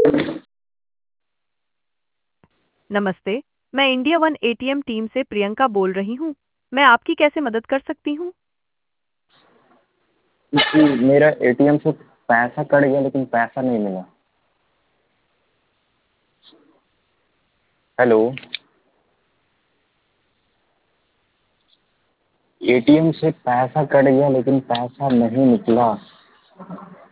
नमस्ते। मैं India one ATM team से प्रियंका बोल रही हूँ। मैं आपकी कैसे मदद कर सकती हूँ? जी, मेरा एटीएम से पैसा कट गया लेकिन पैसा नहीं मिला। हेलो। एटीएम से पैसा कट गया लेकिन पैसा नहीं निकला।